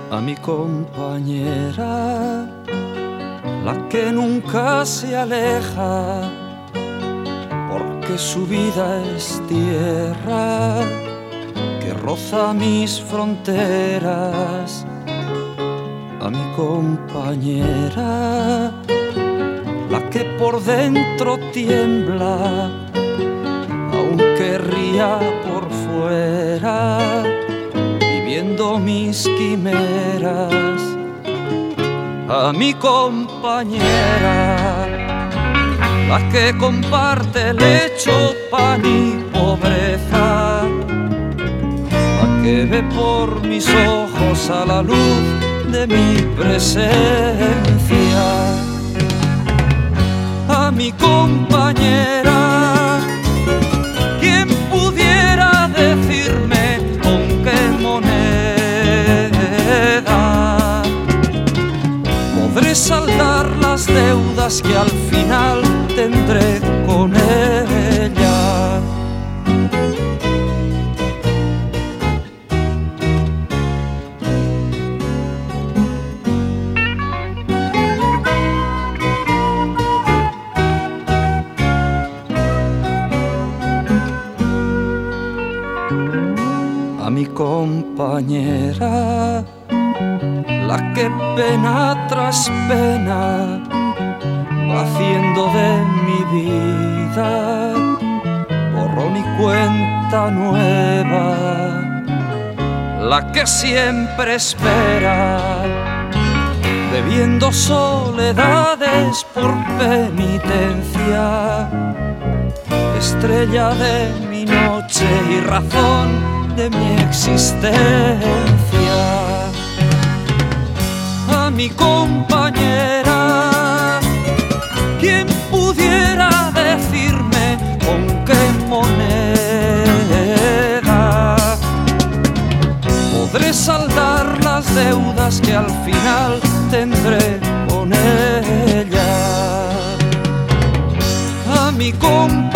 a mi compañera, la que nunca se aleja, porque su vida es tierra que roza mis fronteras. A mi compañera, la que por dentro tiembla, aunque ría por fuera, viviendo mis quimeras. A mi compañera, la que comparte lecho, pan y pobreza, la que ve por mis ojos a la luz de mi presencia. A mi compañera, ¿quién pudiera decirme con qué moneda podré saldar las deudas que al final tendré con ella? A mi compañera, la que pena tras pena va haciendo de mi vida borrón y cuenta nueva, la que siempre espera, bebiendo soledades por penitencia, estrella de mi noche y razón de mi existencia. A mi compañera, ¿quién pudiera decirme con qué moneda podré saldar las deudas que al final tendré con ella? A mi compañera,